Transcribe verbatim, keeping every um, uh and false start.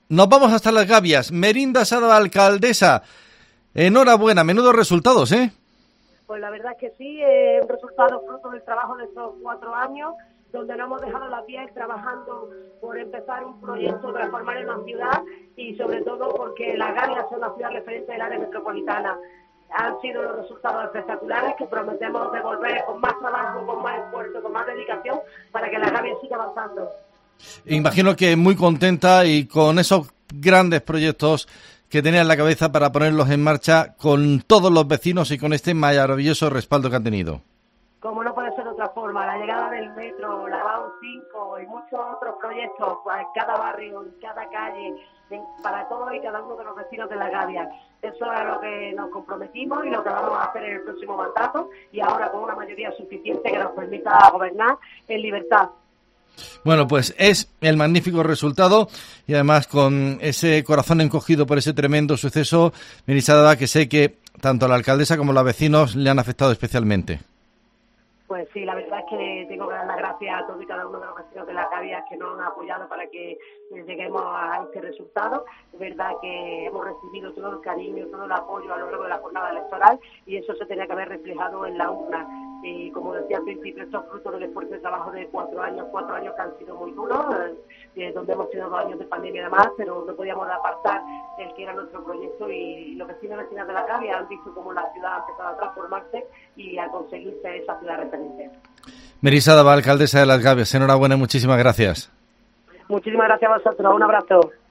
Nos vamos hasta Las Gavias. Merinda Asada Alcaldesa. Enhorabuena, menudos resultados, ¿eh? Pues la verdad es que sí, es un resultado fruto del trabajo de estos cuatro años, donde no hemos dejado la piel trabajando por empezar un proyecto, transformar en una ciudad y sobre todo porque Las Gavias es una ciudad referente del área metropolitana. Han sido los resultados espectaculares que prometemos devolver con más trabajo, con más esfuerzo, con más dedicación para que Las Gavias siga avanzando. Imagino que muy contenta y con esos grandes proyectos que tenía en la cabeza para ponerlos en marcha con todos los vecinos y con este maravilloso respaldo que han tenido. Como no puede ser de otra forma, la llegada del metro, la A U cinco y muchos otros proyectos en cada barrio, en cada calle, en, para todos y cada uno de los vecinos de Las Gavias. Eso es lo que nos comprometimos y lo que vamos a hacer en el próximo mandato y ahora con una mayoría suficiente que nos permita gobernar en libertad. Bueno, pues es el magnífico resultado y además con ese corazón encogido por ese tremendo suceso, Melissa Dava, que sé que tanto a la alcaldesa como a los vecinos le han afectado especialmente. Pues sí, la verdad es que tengo que dar las gracias a todos y cada uno de los vecinos de Las Gavias que nos han apoyado para que lleguemos a este resultado. Es verdad que hemos recibido todo el cariño, todo el apoyo a lo largo de la jornada electoral y eso se tenía que haber reflejado en la urna. Y como decía al principio, esto es fruto del esfuerzo de trabajo de cuatro años, cuatro años que han sido muy duros, eh, donde hemos tenido dos años de pandemia y demás, pero no podíamos apartar el que era nuestro proyecto y los vecinos y vecinas de Las Gavias han visto cómo la ciudad ha empezado a transformarse y a conseguirse esa ciudad referente. Melissa Dava, alcaldesa de Las Gavias, enhorabuena y muchísimas gracias. Muchísimas gracias a vosotros, un abrazo.